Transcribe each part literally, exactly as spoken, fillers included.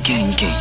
gang gang.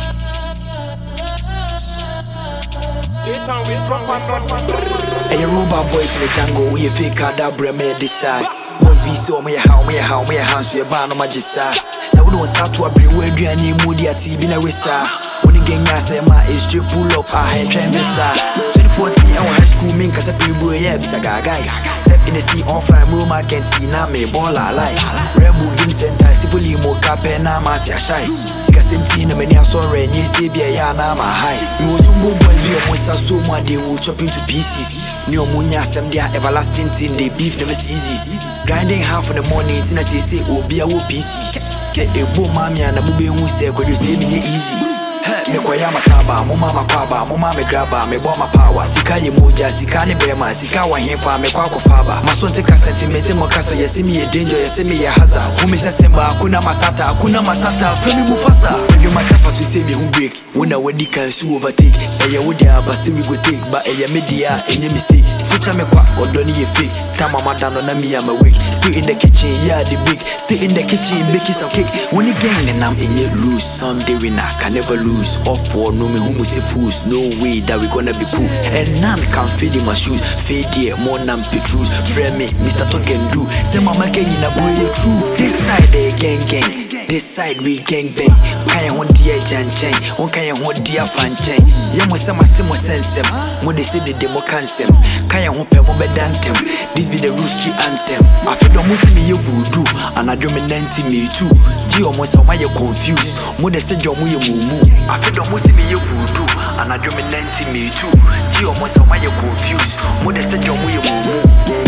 Hey, robot boys in the jungle, we fake out that bread, me decide. Boys be so me how me how me hands we ban on my jisa. So we don't start to a bring where you any moody at T V na we sa. When the gang I say my is straight pull up I hand try me sa. twenty fourteen I high school min cause I be boy yeah bisa guy. Step in the sea on fly room I can see na me ball I like. Rebel game center sipuli mo kape na mati ashai. Sika same team na many sorry ni say be ya na my high. Me was go boys be on so so much they will chop into pieces. Ni omunya sem dia everlasting thing they beef never easy. Grinding half in the morning till I say say obi a wo P C. Say a boom mammy and a mube who say could you say me easy. Me kwaya masaba, mo mama kwaba, mo mama grabba, me bo my power. Sika ye moja, sika ne bema, sika wa himfa, me kwa kufaba. Masonte ka sentiment mo kasa ye see me a danger, ye see me a hazard. Who me say semba, kuna matata, kuna matata, from me mufasa. When you matafas we say me who break. When I wedi can su overtake. Eye wo dia but still we go take, but eye media any mistake. Sicha me kwa odoni ye fake. Time mama down on me I'm awake. Still in the kitchen, yeah the big. Still in the kitchen, baking some cake. When the gang then I'm in your lose. Someday we not can never lose. Off for no me who we say fools. No way that we gonna be cool. And none can fit in my shoes. Fade here, more than Petrus. Frame me, Mister Talk and do. Say mama gang in a boy you true. This side they gang gang. This side we gang bang. Kaya hon dia jan jan. On kaya hon dia fan jan. Yemo say matimo sensem. Mo they say the demo cancel. Kaya hon pe mo bedantem. This be the Roots Street anthem. I feel don't see me you voodoo. And I do me ninety me too. G almost so my you confused. Mo they say you mu you mumu. I feel don't see me you voodoo. And I do me ninety me too. G almost so my you confused. Mo they say you mu you mumu.